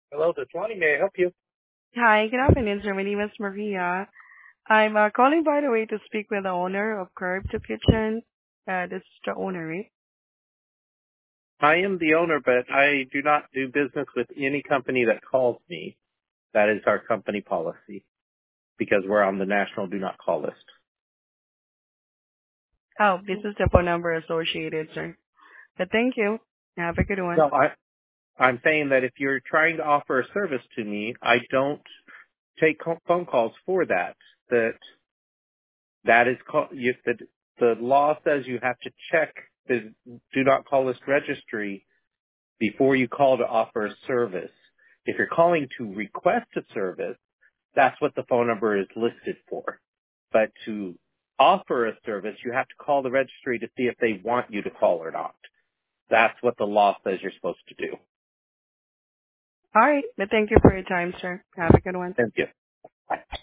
Hello, this is Lonnie. May I help you? Hi, good afternoon, sir. My name is Maria. I'm calling, by the way, to speak with the owner of Curb to Kitchen. This is the owner, right? I am the owner, but I do not do business with any company that calls me. That is our company policy because we're on the national do not call list. Oh, this is the phone number associated, sir. But thank you. Have a good one. No, I'm saying that if you're trying to offer a service to me, I don't take phone calls for that. That is the law says you have to check the do not call list registry before you call to offer a service. If you're calling to request a service, that's what the phone number is listed for. But to offer a service, you have to call the registry to see if they want you to call or not. That's what the law says you're supposed to do. All right, but thank you for your time, sir. Have a good one. Thank you.